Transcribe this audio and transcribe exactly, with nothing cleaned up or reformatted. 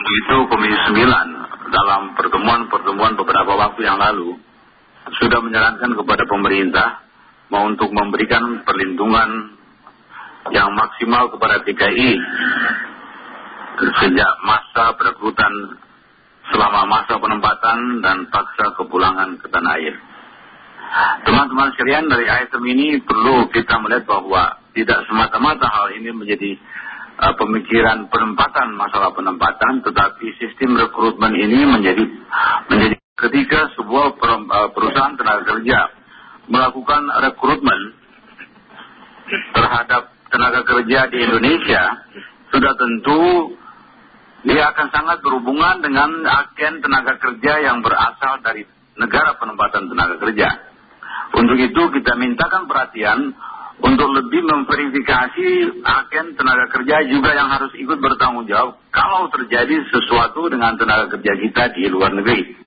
itu Komisi sembilan dalam pertemuan-pertemuan beberapa waktu yang lalu sudah menyarankan kepada pemerintah mau untuk memberikan perlindungan yang maksimal kepada T K I sejak masa perekrutan selama masa penempatan dan paksa kepulangan ke tanah air. Teman-teman sekalian, dari item ini perlu kita melihat bahwa tidak semata-mata hal ini menjadi uh, pemikiran penempatan, masalah penempatan, tetapi sistem rekrutmen ini menjadi menjadi ketika sebuah per, uh, perusahaan tenaga kerja melakukan rekrutmen terhadap tenaga kerja di Indonesia, sudah tentu dia akan sangat berhubungan dengan agen tenaga kerja yang berasal dari negara penempatan tenaga kerja. Untuk itu kita mintakan perhatian untuk lebih memverifikasi agen tenaga kerja juga yang harus ikut bertanggung jawab kalau terjadi sesuatu dengan tenaga kerja kita di luar negeri.